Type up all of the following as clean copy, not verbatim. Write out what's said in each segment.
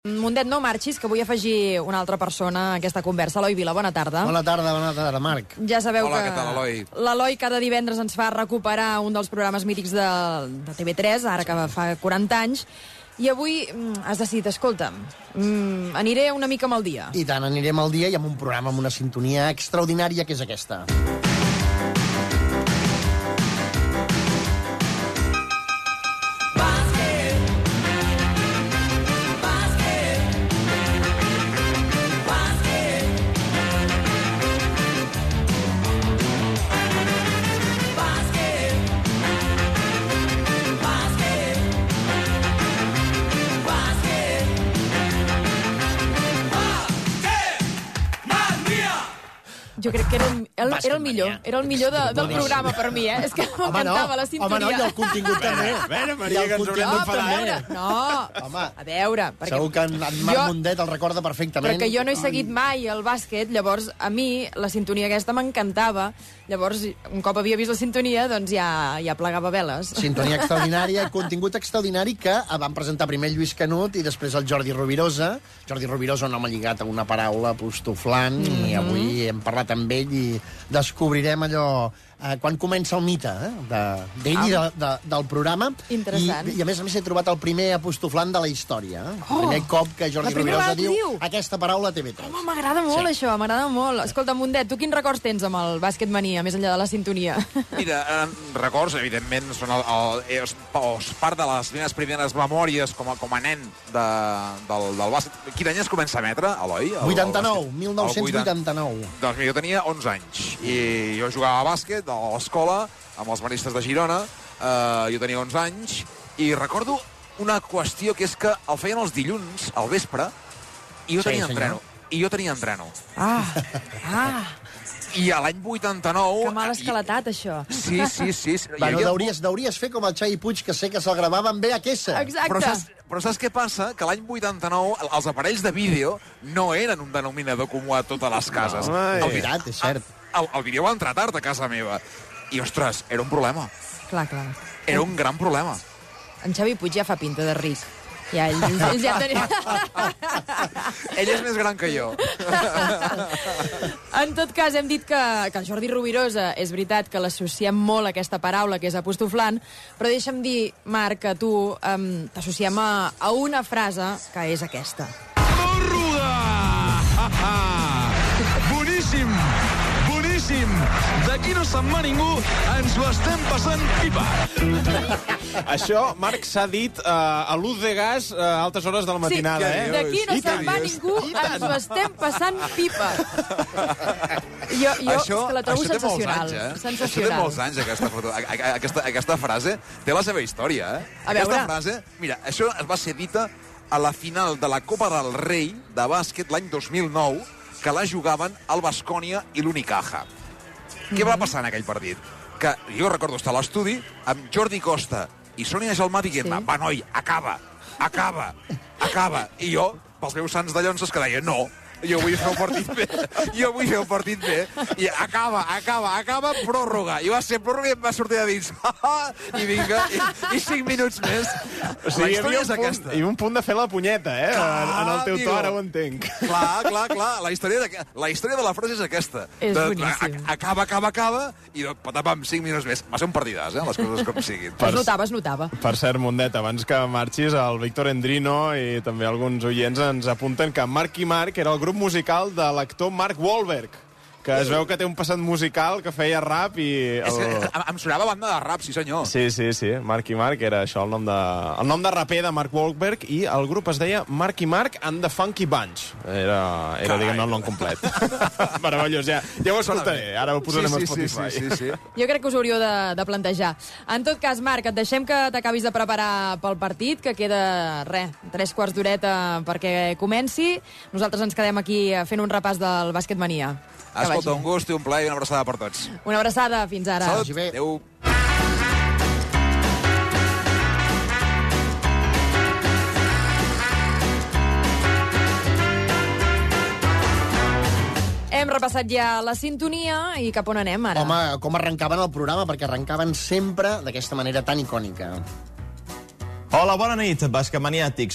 Mundet, no marxis, que vull afegir una altra persona a aquesta conversa. Eloi Vila, bona tarda. Bona tarda, Marc. Ja sabeu Hola, que què tal, Eloi? l'Eloi cada divendres ens fa recuperar un dels programes mítics de TV3, ara que fa 40 anys, i avui has decidit, escolta'm, aniré una mica amb el dia. I tant, anirem al dia i amb un programa amb una sintonia extraordinària, que és aquesta. Jo crec que era el millor del programa per mi, eh? És que m'encantava la sintonia. Home, no, i el contingut també. A veure, Maria, que ens haurem d'enfadar. No, a veure... Segur que en Marc Mundet el recorda perfectament. Perquè jo no he seguit mai el bàsquet, llavors a mi la sintonia aquesta m'encantava. Llavors, un cop havia vist la sintonia, doncs ja plegava veles. Sintonia extraordinària, contingut extraordinari que van presentar primer Lluís Canut i després el Jordi Rovirosa. Jordi Rovirosa, un home lligat a una paraula apostoflant, i avui hem parlat amb ell i descobrirem allò... quan comença el mite d'ell i del programa. Interessant. I a més he trobat el primer apostoflant de la història. El primer cop que Jordi Rovirosa diu aquesta paraula a TV3. Home, m'agrada molt això, m'agrada molt. Escolta, Mundet, tu quins records tens amb el Bàsquet Mania, més enllà de la sintonia? Mira, records, evidentment, són part de les primeres memòries com a nen del bàsquet. Quin any es comença a emetre, Eloi? 89, 1989. Doncs mira, jo tenia 11 anys i jo jugava a bàsquet a l'escola amb els maristes de Girona. Jo tenia 11 anys i recordo una qüestió, que és que el feien els dilluns al vespre i jo tenia entreno. I a l'any 89... Que mal escalatat, això. Sí. Bueno, deuries fer com el Xavi Puig, que sé que se'l gravaven bé a Quesa. Exacte. Però saps què passa? Que l'any 89 els aparells de vídeo no eren un denominador comú a totes les cases. És veritat, és cert. El vídeo va entrar tard a casa meva. I, ostres, era un problema. Clar. Era un gran problema. En Xavi Puig ja fa pinta de ric. Ja, ell ja tenia... Ell és més gran que jo. En tot cas, hem dit que el Jordi Rovirosa, és veritat que l'associem molt a aquesta paraula, que és apostoflant, però deixa'm dir, Marc, que tu t'associem a una frase que és aquesta. Ruda! Boníssim! D'aquí no se'n va ningú, ens ho estem passant pipa. Això, Marc, s'ha dit a l'ús de gas a altes hores de la matinada, sí, d'aquí no se'n va ningú, ens ho estem passant pipa. Jo és que la trobo sensacional. Això té molts anys, aquesta frase. Té la seva història, eh? Aquesta frase, mira, això es va ser dita a la final de la Copa del Rei de bàsquet l'any 2009, que la jugaven el Baskonia i l'Unicaja. Què va passar en aquell partit? Que jo recordo estar a l'estudi amb Jordi Costa i Sònia Gelmà dient-me, va, noi, acaba. I jo, pels meus sants de llonses, que deia, no, jo vull fer un partit bé. I acaba, pròrroga. I va ser pròrroga i em va sortir de dins. I vinga, i 5 minuts més. O sigui, hi havia un punt de fer la punyeta, en el teu to, ara ho entenc. Clar. La història de la frase és aquesta. És boníssim. Acaba, i patapam, 5 minuts més. Va ser un partidàs, les coses com siguin. Es notava. Per cert, Mundet, abans que marxis, el Víctor Endrino i també alguns oients ens apunten que Marc i Marc era el grup musical de l'actor Mark Wahlberg, que es veu que té un passat musical que feia rap i... Em sonava banda de rap, sí senyor. Sí, Marc i Marc era això, el nom de raper de Mark Wahlberg, i el grup es deia Marc i Marc and the Funky Bunch. Era diguem-ne, el nom complet. Meravellós, ja ho escoltaré, ara ho posarem a Spotify. Sí. Jo crec que us hauríeu de plantejar. En tot cas, Marc, et deixem que t'acabis de preparar pel partit, que queda, 3 quarts d'horeta perquè comenci. Nosaltres ens quedem aquí fent un repàs del Bàsquet Mania. Escolta, un gust i un plaer i una abraçada per tots. Una abraçada, fins ara. Salut. Adéu. Hem repassat ja la sintonia i cap on anem ara? Home, com arrencaven el programa, perquè arrencaven sempre d'aquesta manera tan icònica. Hola, bona nit, bascamaniàtics.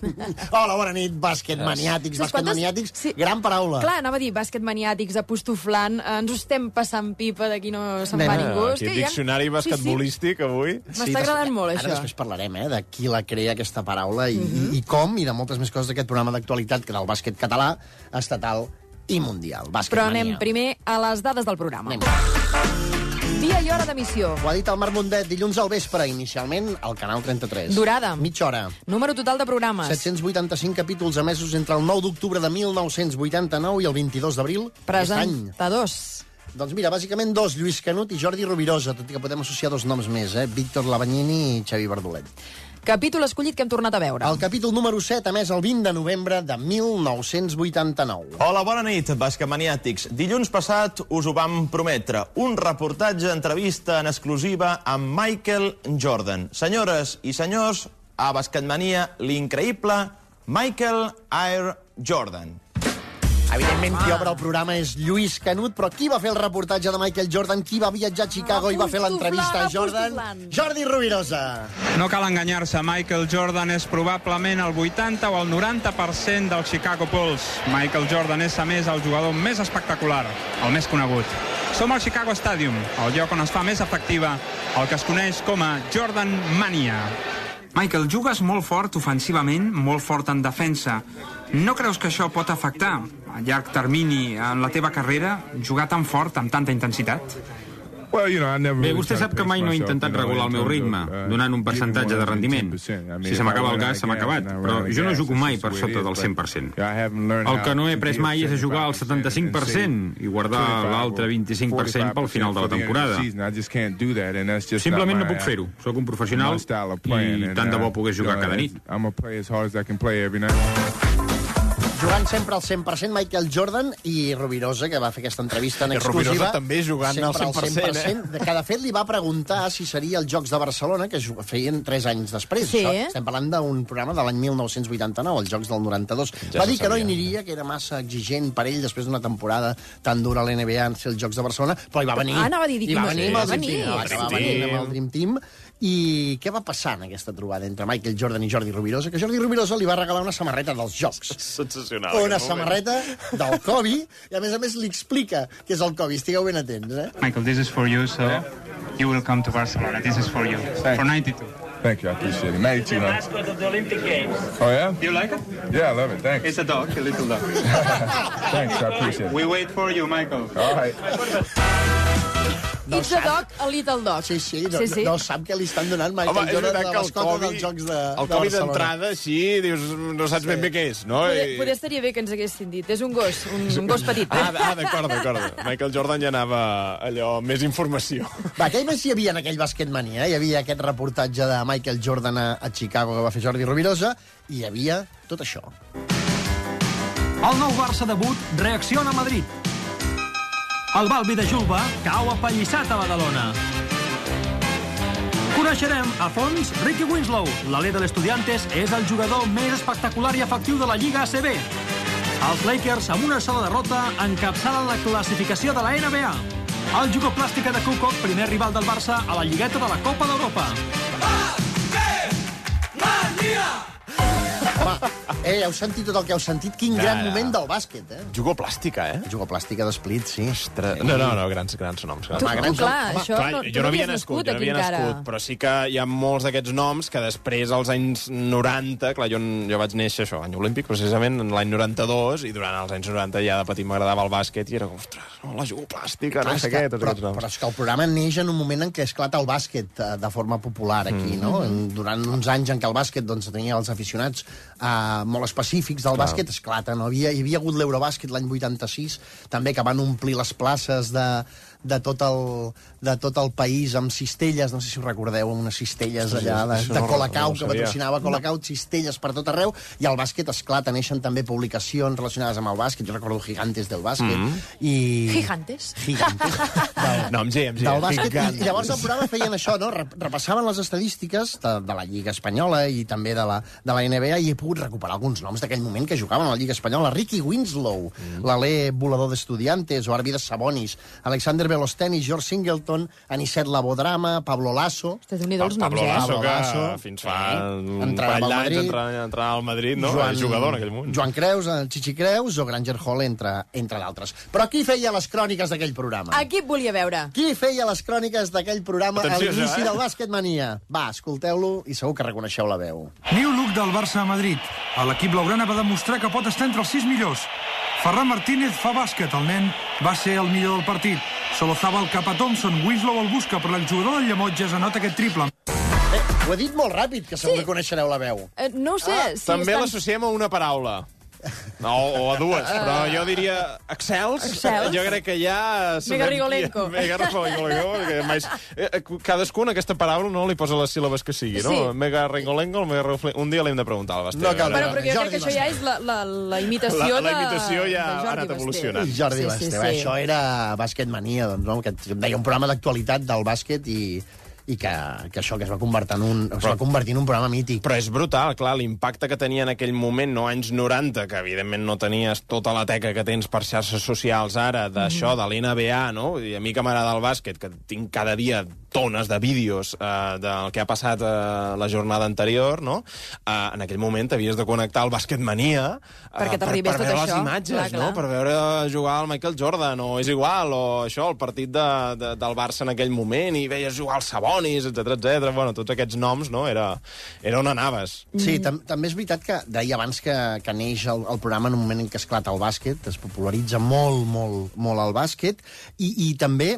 Hola, bona nit, bàsquet maniàtics, gran paraula. Clar, anava a dir bàsquet maniàtics, apostoflant, ens ho estem passant pipa, d'aquí no se'n va ningú. Aquí diccionari basquetbolístic, avui. M'està agradant molt, això. Ara després parlarem, de qui la crea, aquesta paraula, i com, i de moltes més coses d'aquest programa d'actualitat que del bàsquet català, estatal i mundial. Però anem primer a les dades del programa. Dia i hora d'emissió. Ho ha dit el Marc Mundet, dilluns al vespre, inicialment al Canal 33. Durada. Mitja hora. Número total de programes. 785 capítols emesos entre el 9 d'octubre de 1989 i el 22 d'abril d'aquest any. Presentadors. Doncs mira, bàsicament dos, Lluís Canut i Jordi Rovirosa, tot i que podem associar dos noms més, Víctor Lavagnini i Xavi Bardolet. Capítol escollit que hem tornat a veure. El capítol número 7, emès el 20 de novembre de 1989. Hola, bona nit, basquetmaniàtics. Dilluns passat us ho vam prometre. Un reportatge, entrevista en exclusiva amb Michael Jordan. Senyores i senyors, a Basquetmania, l'increïble Michael Air Jordan. Evidentment, qui obre el programa és Lluís Canut, però qui va fer el reportatge de Michael Jordan, qui va viatjar a Chicago i va fer l'entrevista a Jordan? Jordi Rovirosa. No cal enganyar-se, Michael Jordan és probablement el 80 o el 90% del Chicago Bulls. Michael Jordan és, a més, el jugador més espectacular, el més conegut. Som al Chicago Stadium, el lloc on es fa més efectiva el que es coneix com a Jordan Mania. Michael, jugues molt fort ofensivament, molt fort en defensa. No creus que això pot afectar a llarg termini en la teva carrera, jugar tan fort, amb tanta intensitat? Bé, vostè sap que mai no he intentat regular el meu ritme, donant un percentatge de rendiment. Si se m'acaba el gas, se m'ha acabat, però jo no jugo mai per sota del 100%. El que no he après mai és a jugar al 75% i guardar l'altre 25% pel final de la temporada. Simplement no puc fer-ho. Soc un professional i tant de bo pogués jugar cada nit. Jugant sempre al 100%, Michael Jordan i Rovirosa, que va fer aquesta entrevista en exclusiva. Rovirosa també jugant al 100%, que de fet li va preguntar si seria els Jocs de Barcelona, que feien 3 anys després. Sí. Estem parlant d'un programa de l'any 1989, els Jocs del 92. Va dir que no hi aniria, que era massa exigent per ell després d'una temporada tan dura a l'NBA en fer els Jocs de Barcelona, però hi va venir. Anava a dir I va venir amb el Dream Team. Va venir amb el Dream Team. I què va passar en aquesta trobada entre Michael Jordan i Jordi Rovirosa? Que Jordi Rovirosa li va regalar una samarreta dels Jocs. Sensacional. Una samarreta del Kobe, i a més li explica què és el Kobe. Estigueu ben atents, Michael, this is for you, so you will come to Barcelona. This is for you. For 92. Thank you, I appreciate it. 92, man. Mascot of the Olympic Games. Oh, yeah? You like it? Yeah, I love it, thanks. It's a dog, a little dog. Thanks, I appreciate it. We wait for you, Michael. All right. It's a dog, a little dog. Sí, no sap què li estan donant Michael Home, és Jordan veritat de que mascota dels Jocs de el Kobe Barcelona. d'entrada, així, dius, no saps ben bé què és, no? Poder estaria bé que ens haguessin dit. És un gos, un gos petit. D'acord. Michael Jordan ja anava allò, més informació. Va, què més hi havia en aquell Basquetmania? Hi havia aquest reportatge de Michael Jordan a Chicago que va fer Jordi Rovirosa, i hi havia tot això. El nou Barça debut reacciona a Madrid. El Balbi de Julba cau apallissat a Badalona. Coneixerem a fons Ricky Winslow. L'alè de l'Estudiantes és el jugador més espectacular i efectiu de la Lliga ACB. Els Lakers, amb una sola derrota, encapçalen la classificació de la NBA. El jugoplàstica de Kukoc, primer rival del Barça a la lligueta de la Copa d'Europa. Home, heu sentit tot el que heu sentit? Quin gran moment del bàsquet, Jugoplàstica, Jugoplàstica d'Split, sí. No, grans noms. Jo no havia nascut, però sí que hi ha molts d'aquests noms que després, als anys 90, clar, jo vaig néixer això, any olímpic, precisament, en l'any 92, i durant els anys 90 ja de petit m'agradava el bàsquet, i era, ostres, la jugoplàstica, no sé què, tots aquests noms. Però és que el programa neix en un moment en què esclata el bàsquet de forma popular aquí, no? Durant uns anys en què el bàsquet tenia els aficionats molt específics del bàsquet, esclata, no? Hi havia hagut l'Eurobàsquet l'any 86, també, que van omplir les places de tot el país amb cistelles, no sé si us recordeu, unes cistelles allà de Colacau, que patrocinava Colacau, cistelles per tot arreu, i el bàsquet esclata, neixen també publicacions relacionades amb el bàsquet, jo recordo Gigantes del bàsquet, i... Gigantes? No, amb G. Del bàsquet, i llavors el programa feien això, no? Repassaven les estadístiques de la Lliga Espanyola i també de la NBA, i he pogut recuperar alguns noms d'aquell moment que jugaven a la Lliga Espanyola. Ricky Winslow, l'alè volador d'Estudiantes, o Arvidas Sabonis, Alexander Joel Osteen, George Singleton, Anicet Labodrama, Pablo Lasso... Déu-n'hi-do els noms, Pablo Lasso, Pablo Lasso, que fins fa un entrava parell al d'anys Madrid. entrava al Madrid, no? Jugador en aquell moment. Joan Creus, Chichi Creus o Granger Hall, entre d'altres. Però qui feia les cròniques d'aquell programa? A qui et volia veure? Qui feia les cròniques d'aquell programa a Atenció, l'inici eh? del Basketmania? Va, escolteu-lo i segur que reconeixeu la veu. New look del Barça a Madrid. L'equip blaugrana va demostrar que pot estar entre els 6 millors. Ferran Martínez fa bàsquet. El nen va ser el millor del partit. Solozábal cap a Thompson. Winslow el busca, però l'exjugador del Llemotges anota aquest triple. Ho he dit molt ràpid, que segur que coneixereu la veu. No ho sé. També l'associem a una paraula. No, o a dues, però jo diria excels. Jo crec que ja... Mega Rigolenko. Mega Rigolenko. Cadascun aquesta paraula no li posa les síl·labes que sigui, no? Sí. Mega Rigolenko, un dia l'hem de preguntar al Basté. No cal. Però jo crec que això ja és la imitació La imitació ja de ha anat evolucionant. Jordi Basté, això era Basketmania, doncs, no? Que deia un programa d'actualitat del bàsquet i que això que es va convertir en un programa mític. Però és brutal, clar, l'impacte que tenia en aquell moment, no, anys 90, que evidentment no tenies tota la teca que tens per xarxes socials ara, d'això, de l'NBA, no? I a mi que m'agrada el bàsquet, que tinc cada dia tones de vídeos del que ha passat la jornada anterior, no? En aquell moment t'havies de connectar al Basketmania perquè t'arribés tot veure això. les imatges, clar. no? Per veure jugar el Michael Jordan, o és igual, o això, el partit del Barça en aquell moment, i veies jugar el Sabonis, etc. Bueno, tots aquests noms, no? Era on anaves. Sí, també és veritat que deia abans que neix el programa en un moment en què esclata el bàsquet, es popularitza molt el bàsquet, i també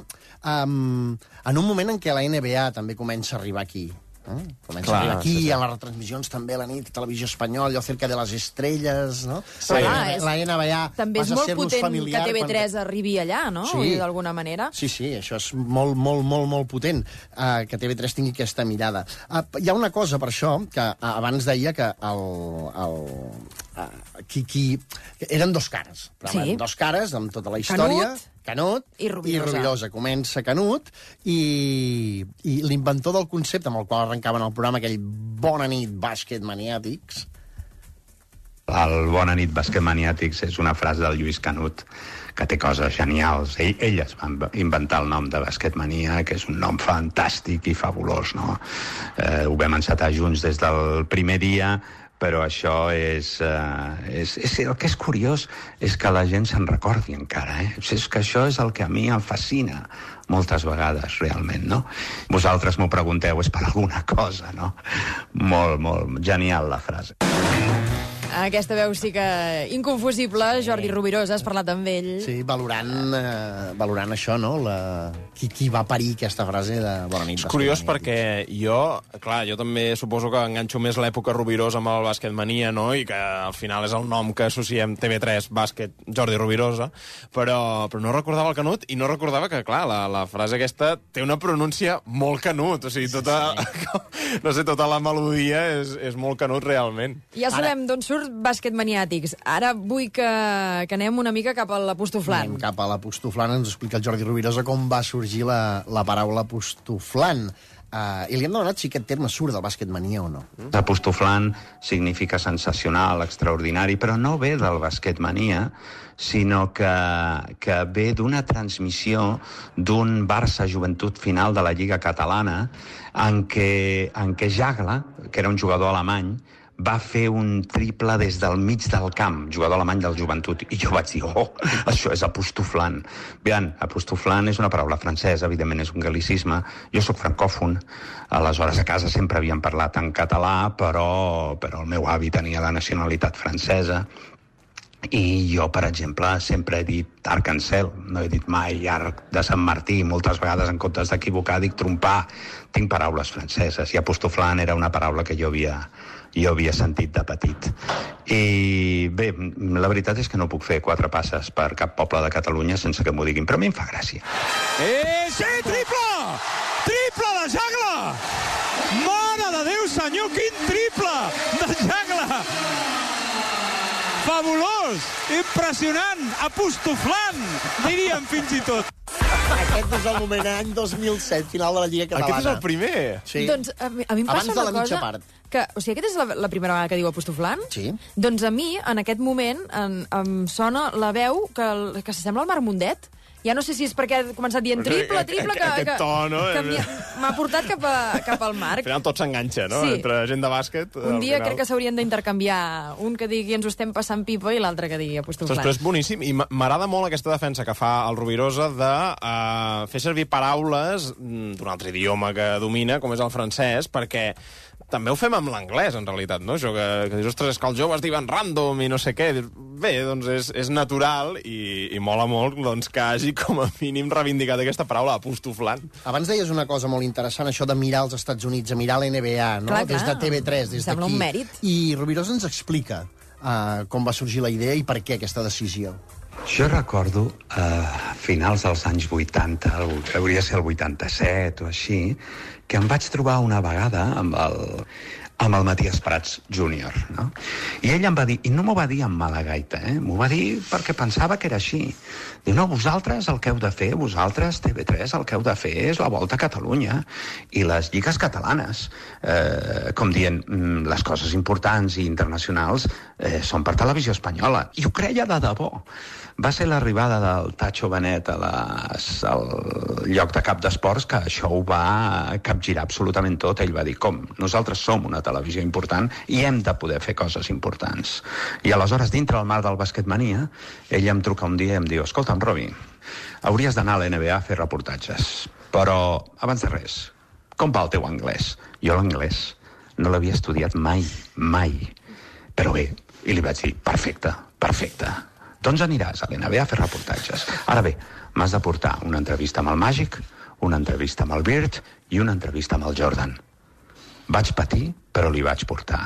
en un moment en què la NBA també comença a arribar aquí. Comença a arribar aquí, sí. A les retransmissions també a la nit, Televisió Espanyola, allò cerca de les estrelles, no? Sí. La NBA també és molt potent familiar que TV3 arribi allà, no? Sí. D'alguna manera. Sí, això és molt potent, que TV3 tingui aquesta mirada. Hi ha una cosa, per això, que abans deia que eren dos cares. Sí. Dos cares amb tota la història. Canut i Rovirosa. Comença Canut i l'inventor del concepte amb el qual arrencaven el programa, aquell Bona nit, bàsquet maniàtics. El Bona nit, bàsquet maniàtics és una frase del Lluís Canut que té coses genials. Ell es va inventar el nom de Basketmania, que és un nom fantàstic i fabulós, no? Ho vam encetar junts des del primer dia, però això és el que és curiós és que la gent se'n recordi encara, És que això és el que a mi em fascina moltes vegades, realment, no? Vosaltres m'ho pregunteu, és per alguna cosa, no? Molt genial, la frase. Aquesta veu sí que inconfusible. Jordi Rovirosa, has parlat amb ell. Sí, valorant això, no? Qui va parir aquesta frase de Bona nit. És curiós perquè jo també suposo que enganxo més l'època Rovirosa amb el Basketmania, no? I que al final és el nom que associem TV3, bàsquet, Jordi Rovirosa, però no recordava el Canut i no recordava que, clar, la frase aquesta té una pronúncia molt Canut, o sigui, tota la melodia és molt Canut realment. Ja sabem d'on surt Basketmaniàtics. Ara vull que anem una mica cap a l'apostoflant. Anem cap a l'apostoflant, ens explica el Jordi Rovirosa com va sorgir la paraula apostoflant. I li hem demanat si aquest terme surt del Basketmania o no. Apostoflant significa sensacional, extraordinari, però no ve del Basketmania, sinó que ve d'una transmissió d'un Barça Joventut final de la Lliga Catalana en què Jagla, que era un jugador alemany, va fer un triple des del mig del camp, jugador alemany del Joventut, i jo vaig dir, això és apostoflant. Bien, apostoflant és una paraula francesa, evidentment és un gal·licisme. Jo sóc francòfon, aleshores a casa sempre havíem parlat en català, però el meu avi tenia la nacionalitat francesa, i jo, per exemple, sempre he dit arc-en-cel, no he dit mai arc de Sant Martí, moltes vegades en comptes d'equivocar dic trompar, tinc paraules franceses, i apostoflant era una paraula que jo havia sentit de petit. I bé, la veritat és que no puc fer 4 passes per cap poble de Catalunya sense que m'ho diguin, però a mi em fa gràcia. Sí, triple! Triple de Jagla! Mare de Déu, senyor, quin triple de Jagla! Fabulós! Impressionant! Apostoflant! Diríem fins i tot. Aquest és el moment, any 2007, final de la Lliga Catalana. Aquest és el primer? Sí. Doncs a mi em passa abans de la mitja cosa... part. O sigui, aquesta és la primera vegada que diu apostoflant? Sí. Doncs a mi, en aquest moment, em sona la veu que s'assembla al Marc Mundet, Ja no sé si és perquè ha començat dient triple, Aquest to, no? que m'ha portat cap al Marc. Al final tot s'enganxa, no? Sí. Entre gent de bàsquet. Un dia crec que s'haurien d'intercanviar. Un que digui ens ho estem passant pipa i l'altre que digui apostoflant. Però és boníssim i m'agrada molt aquesta defensa que fa el Rovirosa de fer servir paraules d'un altre idioma que domina, com és el francès, perquè també ho fem amb l'anglès, en realitat, no? Això que dius, ostres, és que els joves diuen random i no sé què. Bé, doncs és natural i mola molt doncs, que hagi com a mínim reivindicat aquesta paraula, apostoflant. Abans deies una cosa molt interessant, això de mirar els Estats Units, de mirar la NBA, no? Clar, des de TV3, des d'aquí. Sembla un mèrit. I Rovirosa ens explica com va sorgir la idea i per què aquesta decisió. Jo recordo a finals dels anys 80, hauria de ser el 87 o així, que em vaig trobar una vegada amb el Matías Prats Júnior, no? I ell em va dir, i no m'ho va dir amb mala gaita, m'ho va dir perquè pensava que era així. Diu, no, vosaltres el que heu de fer, vosaltres, TV3, el que heu de fer és la Volta a Catalunya i les lligues catalanes. Com dient, les coses importants i internacionals són per Televisió Espanyola. I ho creia de debò. Va ser l'arribada del Tacho Benet al lloc de cap d'esports que això ho va capgirar absolutament tot. Ell va dir, com? Nosaltres som una televisió important i hem de poder fer coses importants. I aleshores, dintre el mar del Basketmania, ell em truca un dia i em diu, escolta'm, Robi, hauries d'anar a la NBA a fer reportatges. Però, abans de res, com va el teu anglès? Jo l'anglès no l'havia estudiat mai. Però bé, i li vaig dir, perfecte. Doncs aniràs a l'NBA a fer reportatges. Ara bé, m'has de portar una entrevista amb el Màgic, una entrevista amb el Bird i una entrevista amb el Jordan. Vaig patir, però li vaig portar.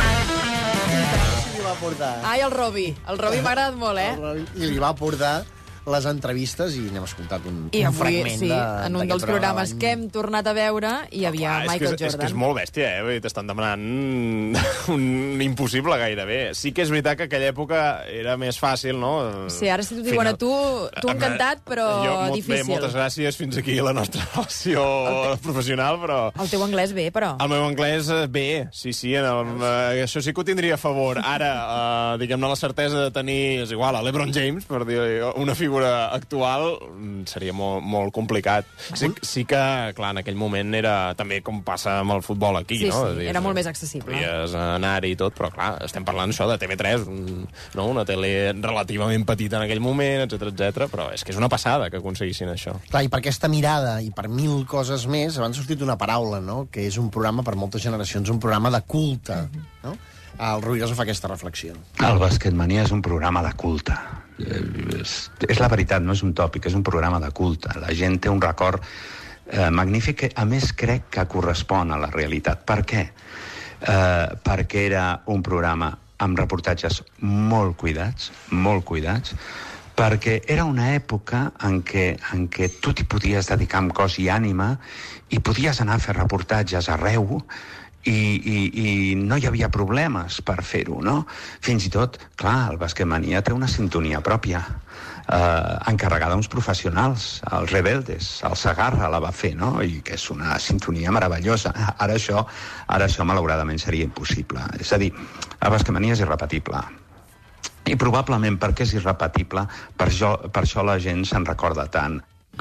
Ai, el Robi. El Robi m'ha agradat molt, I li va portar les entrevistes i n'hem escoltat un fragment sí, en un dels programes que hem tornat a veure hi havia Michael Jordan. És que és molt bèstia, t'estan demanant un impossible gairebé. Sí que és veritat que aquella època era més fàcil, no? Sí, ara si t'ho diuen a tu encantat, però difícil. Bé, moltes gràcies, fins aquí la nostra relació professional, però... El teu anglès bé, però... El meu anglès bé, sí, això sí que ho tindria a favor. Ara, diguem-ne, la certesa de tenir, és igual, a LeBron James, per dir una figura actual seria molt complicat. Sí que, clar, en aquell moment era també com passa amb el futbol aquí, no? Sí, era molt més accessible. Podies anar-hi i tot, però clar, estem parlant això de TV3, no? Una tele relativament petita en aquell moment, etc, però és que és una passada que aconseguissin això. Clar, i per aquesta mirada i per 1000 coses més, abans ha sortit una paraula, no? Que és un programa per moltes generacions, un programa de culte, no? El Rovirosa fa aquesta reflexió. El Basketmania és un programa de culte. És la veritat, no és un tòpic, és un programa de culte. La gent té un record magnífic que, a més, crec que correspon a la realitat. Per què? Perquè era un programa amb reportatges molt cuidats, perquè era una època en què tu t'hi podies dedicar amb cos i ànima i podies anar a fer reportatges arreu i no hi havia problemes per fer-ho, no? Fins i tot, clar, el Basketmania té una sintonia pròpia, encarregada a uns professionals, els Rebeldes, el Segarra la va fer, no? I que és una sintonia meravellosa. Ara això malauradament seria impossible. És a dir, el Basketmania és irrepetible. I probablement perquè és irrepetible, per això la gent se'n recorda tant.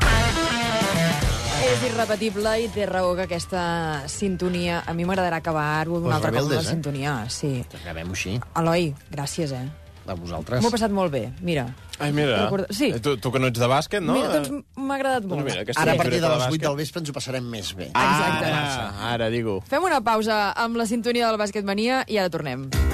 És irrepetible i té raó que aquesta sintonia... A mi m'agradarà acabar-ho d'una altra cosa, la sintonia. Sí. Acabem-ho així. Eloi, gràcies, A vosaltres. M'ho he passat molt bé, mira. Ai, mira, sí. Tu que no ets de bàsquet, no? Mira, doncs m'ha agradat molt. Mira, ara, a partir de les 8 del vespre ens ho passarem més bé. Exacte. Ara, digo. Fem una pausa amb la sintonia del Basketmania i ara tornem.